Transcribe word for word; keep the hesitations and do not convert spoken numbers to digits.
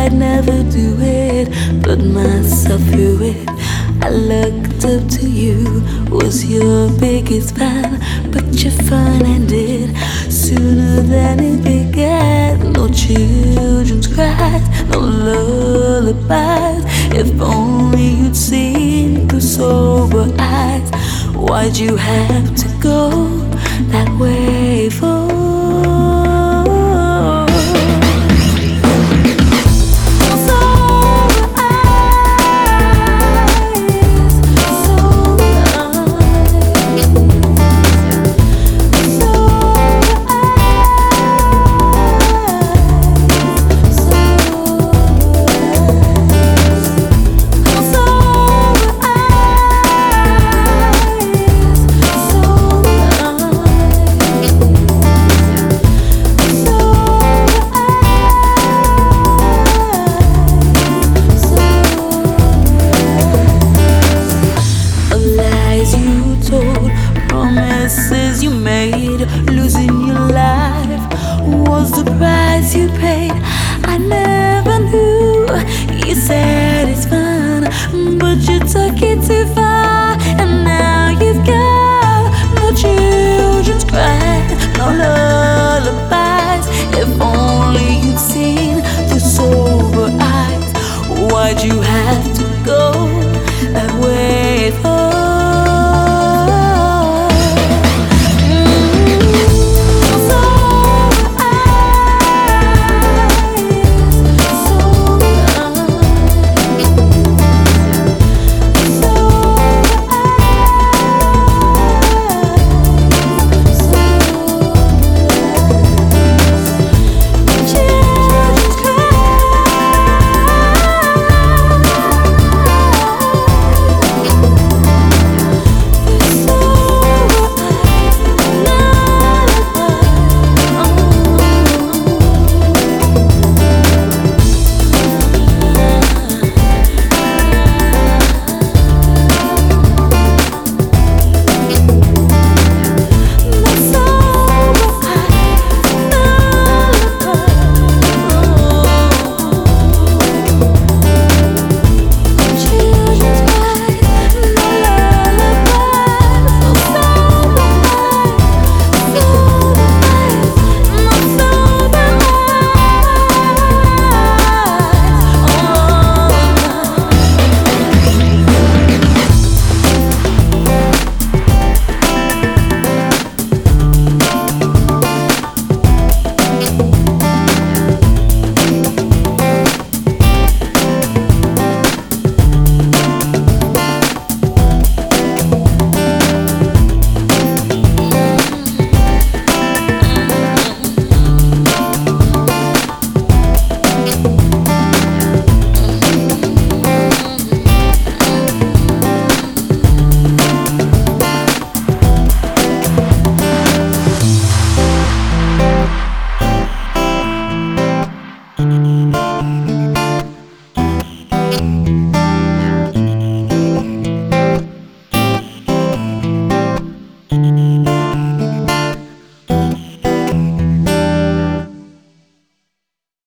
I'd never do it, put myself through it. I looked up to you, was your biggest fan, but your fun ended sooner than it began. No children's cries, no lullabies. If only you'd seen through sober eyes. Why'd you have to go that way for? Promises you made, losing your life was the price you paid. I never knew. You said it's fun, but you took it too far, and now you've got no children's cry, no love.